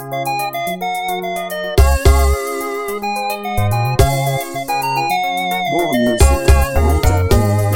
More music at NigerPlay.com.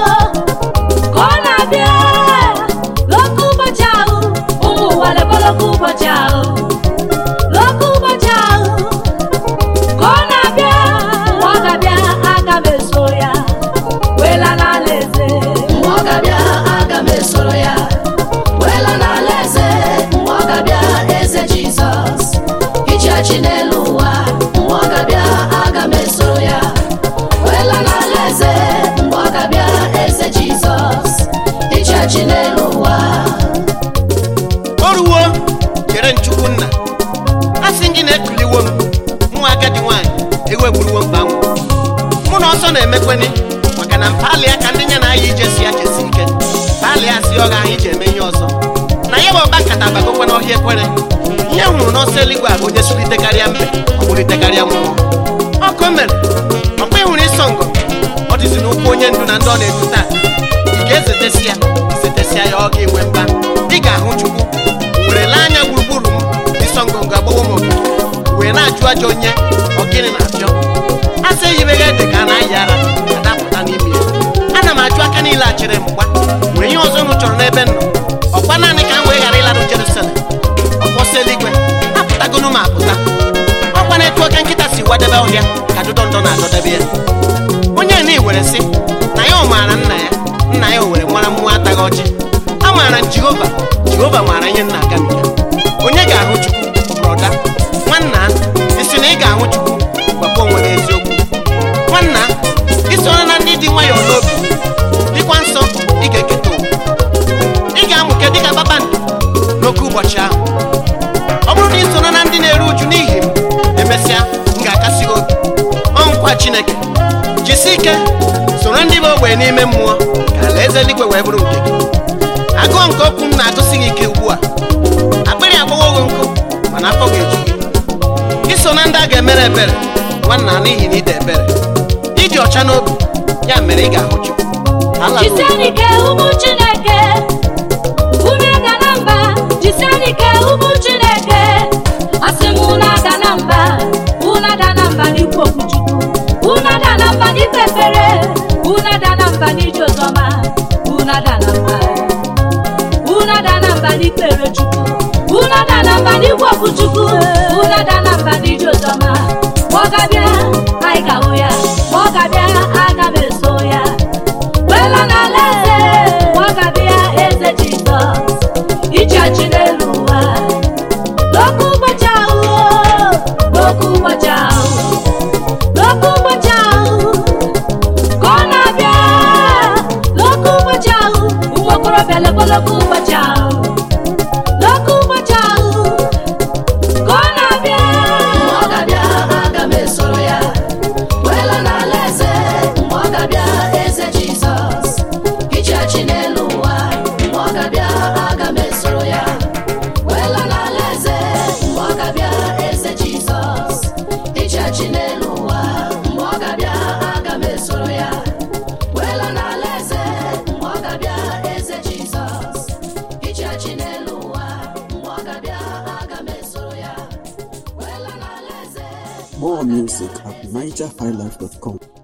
Loku ichechi n'elu ụwa. Oruwo chere nchukwu nna asị gị na-ekuliwo m nwa agadi nwaanyị ewegburuwo mgbanwe mụ na ọsọ na-emekweni maka na mpali aka ndị nya na aya ije si ya jesi ike pali asị ọ ga-ahụ ije eme ihe ọzọ na ya bụ ọba nkata bagokwe n'ọhịa ekwere ihe nwụrụ n'ọsọ eluigwe abụ onye sulitekarịa mbe ọ bụlitekarịa mmụọ ọkụ mere ọkwa ịhụrụ ịsọ ngọ ọ dịzi n'ụkwụ onye ndu na ndị ọ na-edu taa ị ga-ezetesi ya izetesịa ya ọ ga-enwe mba ị ga-ahụ chukwu werele anya gburugburu m ịsọ ngọngọ agbawo m ogige wee na-ajụ ajọ onye ọgịnị na-apịọ asị eyibeghị ede ka a na-ayị ara adapụta n'ime ya ana m ajụ aka niile achịrị m mgba were ihe ọzọ unu chọrọ n'ebe nọ ọkwa naanị ka m wee ghara ịlarụ Jerusalem ọkwọsị eluigwe apụtagonu m apụta ọkwa na-etu oke nkịta si wadebe ọhịa ka dụdọ ndọ na-adọdebe ya onye na were sị na ya ọ maara nna ya o were nwara mmụọ ataghị ọchị a maara Jehova maara ihe nna agabiga onye ga-ahụ Chukwu brọda nwanna isi na ị ga-ahụ Chukwu gwakwa onwe gị eziokwu nwanna isoro na ndị dị nwayọọ n'obi dịkwa nsọ ị ga-eketa ụwa ị ga-amụke dịka kpakpando n'oke ụbọchị ahụ ọ bụrụ na isoro na ndị na-eru uju n'ihi m emesịa m ga-akasị gị obi ọ nkwa Chineke jisi ike soro ndị bụ ogbenye n'ime mmụọ ka alaeze eluigwe wee bụrụ nke gị agụọ nke okwu m na-agụsị gị ike ugbu a akpịrị agbawo gị nkụ mana afọ ga-eju gị iso na ndị a ga-emere ebere nwanna n'ihi na ide ebere ịdị ọcha n'obi ya mere ị ga-ahụ Chukwu. Jisenike ụmụ Chineke unu aga na mba jisenike ụmụ Chineke asị m unu aga na mba n'ikwu okwu Chukwu unu aga na mba n'ikpe ekpere unu aga na mba n'ije ọzọma unu aga na mba n'ikpere Chukwu unu aga na mba n'ikwu okwu Chukwu unu aga na mba n'ije ọzọma ma ọ ga-abịa anyị ga-ahụ ya ma ọ ga-abịa aga m eso ya wela n'ala eze ma ọ ga-abịa eze Jizọs ichechi n'elu ụwa n'oke ụbọchị ahụ n'oke ụbọchị ahụ n'oke ụbọchị ahụ ka ọ na-abịa n'oke ụbọchị ahụ ụmụ okorobịa lekwa n'oke ụbọchị ahụ n'oke ụbọchị ahụ ka ọ na-abịa ma ọ ga-abịa aga m esoro ya wela n'ala eze ma ọ ga-abịa eze Jizọs ichechi n'elu ụwa ma ọ ga-abịa aga m esoro ya wela n'ala eze ma ọ ga-abịa eze Jizọs ichechi n'elu ụwa ma ọ ga-abịa aga m esoro ya wela n'ala eze ma ọ ga-abịa eze Jizọs ichechi n'elu ụwa ma ọ ga-abịa aga m esoro ya wela n'ala eze. More music at NigerHighlife.com.